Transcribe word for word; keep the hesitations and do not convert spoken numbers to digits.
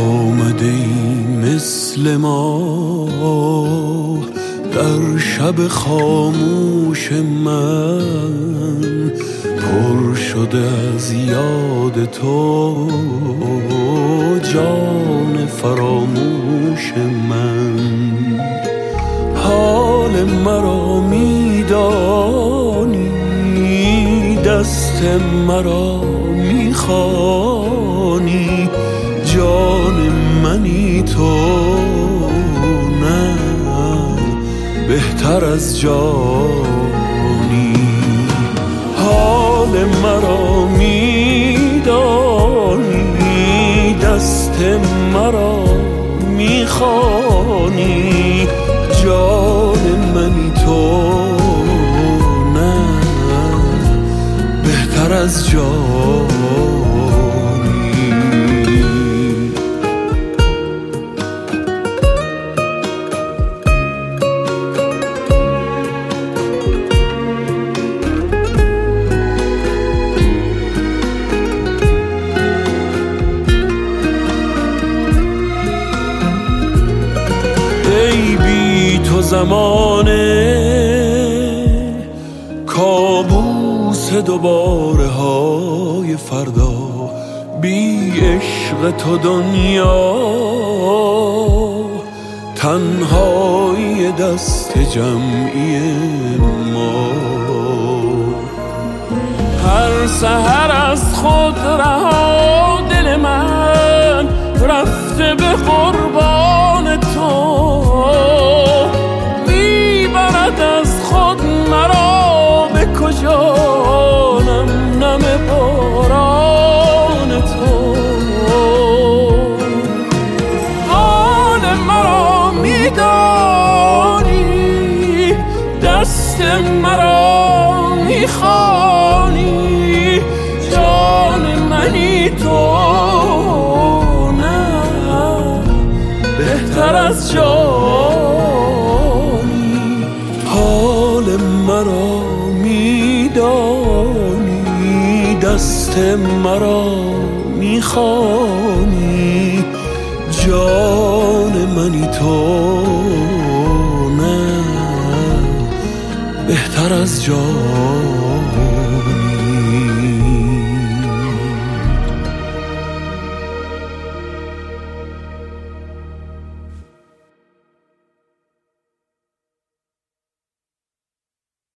آمده ای مثل ما در شب خاموش من، پر شده از یاد تو جان فراموش من. حال مرا میدانی، دست مرا میخوانی، جان منی تو، نه بهتر از جانی. حال مرا میدانی، دست مرا میخوانی، جان منی تو، نه بهتر از جانی. تو زمانه کابوس دوباره های فردا، بی عشق تو دنیا تنهایی دست جمعی ما. هر سحر از خود رها دل من رفته به قربان تو، از خود مرا به کجا نم نم باران تو. حال مرا میدانی، دست مرا میخوانی، جان منی تو، نه بهتر از جانی. حال مرا میدانی، دست مرا میخوانی، جان منی تو، نه بهتر از جانی.